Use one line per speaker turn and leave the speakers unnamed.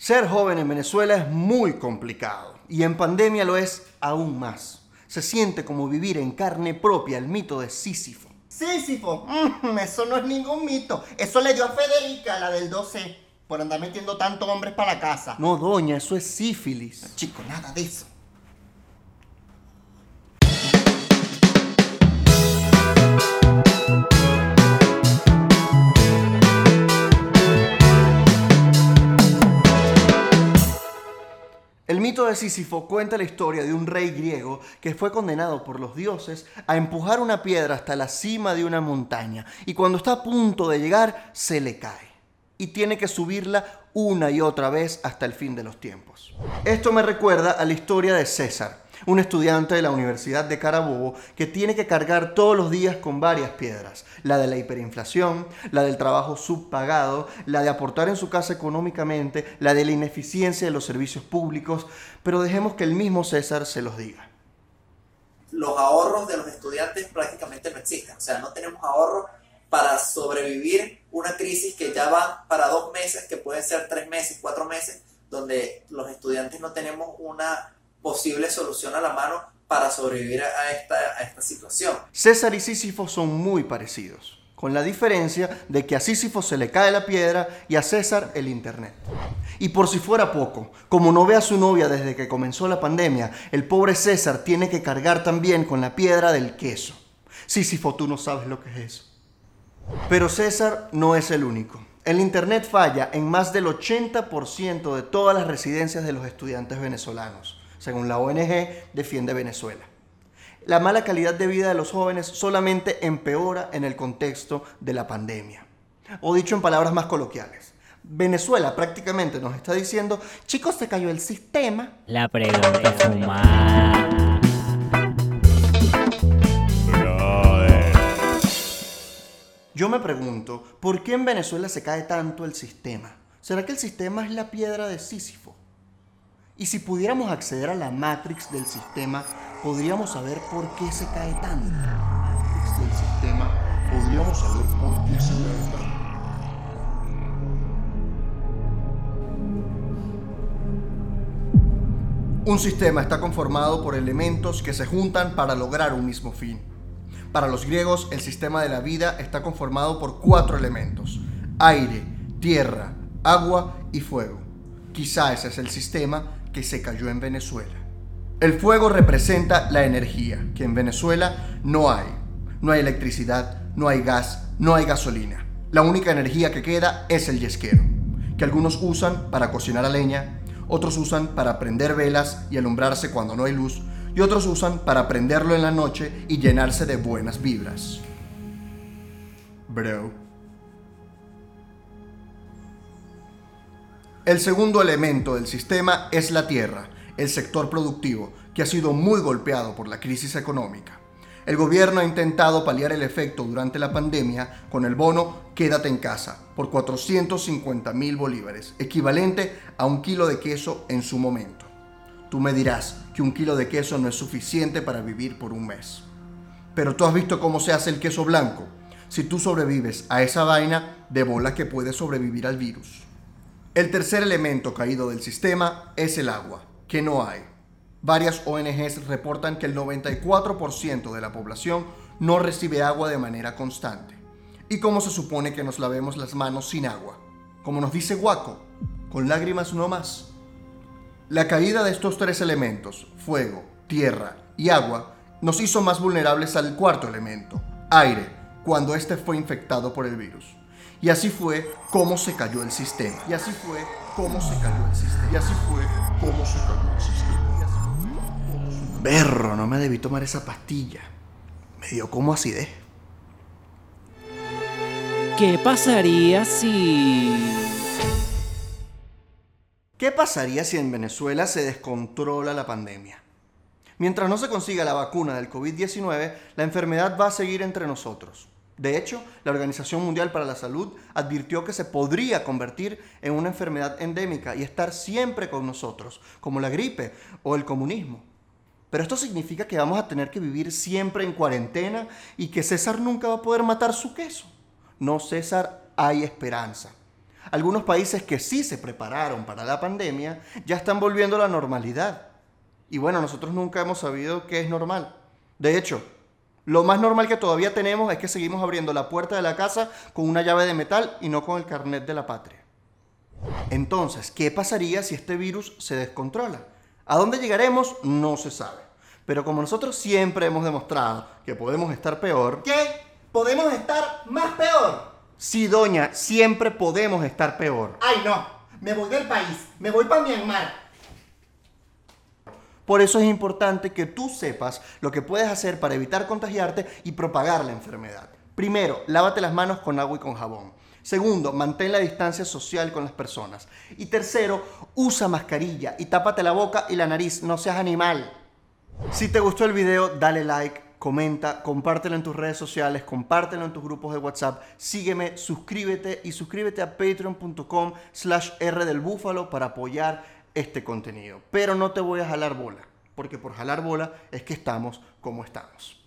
Ser joven en Venezuela es muy complicado y en pandemia lo es aún más. Se siente como vivir en carne propia el mito de Sísifo.
Sísifo, eso no es ningún mito. Eso le dio a Federica, la del 12, por andar metiendo tantos hombres para la casa.
No, doña, eso es sífilis.
Chico, nada de eso.
El mito de Sísifo cuenta la historia de un rey griego que fue condenado por los dioses a empujar una piedra hasta la cima de una montaña y cuando está a punto de llegar se le cae y tiene que subirla una y otra vez hasta el fin de los tiempos. Esto me recuerda a la historia de César, un estudiante de la Universidad de Carabobo que tiene que cargar todos los días con varias piedras, la de la hiperinflación, la del trabajo subpagado, la de aportar en su casa económicamente, la de la ineficiencia de los servicios públicos, pero dejemos que el mismo César se los diga.
Los ahorros de los estudiantes prácticamente no existen, o sea, no tenemos ahorros para sobrevivir una crisis que ya va para 2 meses, que pueden ser 3 meses, 4 meses, donde los estudiantes no tenemos una posible solución a la mano para sobrevivir a esta situación.
César y Sísifo son muy parecidos, con la diferencia de que a Sísifo se le cae la piedra y a César el internet. Y por si fuera poco, como no ve a su novia desde que comenzó la pandemia, el pobre César tiene que cargar también con la piedra del queso. Sísifo, tú no sabes lo que es eso. Pero César no es el único. El internet falla en más del 80% de todas las residencias de los estudiantes venezolanos, según la ONG Defiende Venezuela. La mala calidad de vida de los jóvenes solamente empeora en el contexto de la pandemia. O dicho en palabras más coloquiales, Venezuela prácticamente nos está diciendo, chicos, se cayó el sistema.
La pregunta fumada.
Yo me pregunto, ¿por qué en Venezuela se cae tanto el sistema? ¿Será que el sistema es la piedra de Sísifo? Y si pudiéramos acceder a la Matrix del sistema, podríamos saber por qué se cae tanto. La Matrix del sistema, podríamos saber por qué se cae tanto. Un sistema está conformado por elementos que se juntan para lograr un mismo fin. Para los griegos, el sistema de la vida está conformado por 4 elementos: aire, tierra, agua y fuego. Quizá ese es el sistema que se cayó en Venezuela. El fuego representa la energía, que en Venezuela no hay. No hay electricidad, no hay gas, no hay gasolina. La única energía que queda es el yesquero, que algunos usan para cocinar a leña, otros usan para prender velas y alumbrarse cuando no hay luz, y otros usan para prenderlo en la noche y llenarse de buenas vibras. Bro. El segundo elemento del sistema es la tierra, el sector productivo, que ha sido muy golpeado por la crisis económica. El gobierno ha intentado paliar el efecto durante la pandemia con el bono Quédate en casa por 450.000 bolívares, equivalente a 1 kilo de queso en su momento. Tú me dirás que 1 kilo de queso no es suficiente para vivir por un mes. Pero tú has visto cómo se hace el queso blanco. Si tú sobrevives a esa vaina, de bola que puedes sobrevivir al virus. El tercer elemento caído del sistema es el agua, que no hay. Varias ONGs reportan que el 94% de la población no recibe agua de manera constante. ¿Y cómo se supone que nos lavemos las manos sin agua? Como nos dice Guaco, con lágrimas no más. La caída de estos 3 elementos, fuego, tierra y agua, nos hizo más vulnerables al cuarto elemento, aire, cuando este fue infectado por el virus. Y así fue como se cayó el sistema. Y así fue como se cayó el sistema. Y así fue como se cayó el sistema. Berro, no me debí tomar esa pastilla. Me dio como acidez.
¿Qué pasaría si...?
¿Qué pasaría si en Venezuela se descontrola la pandemia? Mientras no se consiga la vacuna del COVID-19, la enfermedad va a seguir entre nosotros. De hecho, la Organización Mundial para la Salud advirtió que se podría convertir en una enfermedad endémica y estar siempre con nosotros, como la gripe o el comunismo. Pero esto significa que vamos a tener que vivir siempre en cuarentena y que César nunca va a poder matar su queso. No, César, hay esperanza. Algunos países que sí se prepararon para la pandemia ya están volviendo a la normalidad. Y bueno, nosotros nunca hemos sabido qué es normal. De hecho, lo más normal que todavía tenemos es que seguimos abriendo la puerta de la casa con una llave de metal y no con el carnet de la patria. Entonces, ¿qué pasaría si este virus se descontrola? ¿A dónde llegaremos? No se sabe. Pero como nosotros siempre hemos demostrado que podemos estar peor...
¿Qué? ¿Podemos estar más peor?
Sí, doña, siempre podemos estar peor.
Ay, no. Me voy del país. Me voy para Myanmar.
Por eso es importante que tú sepas lo que puedes hacer para evitar contagiarte y propagar la enfermedad. Primero, lávate las manos con agua y con jabón. Segundo, mantén la distancia social con las personas. Y tercero, usa mascarilla y tápate la boca y la nariz, no seas animal. Si te gustó el video, dale like, comenta, compártelo en tus redes sociales, compártelo en tus grupos de WhatsApp, sígueme, suscríbete y suscríbete a patreon.com/rdelbúfalo para apoyar este contenido. Pero no te voy a jalar bola, porque por jalar bola es que estamos como estamos.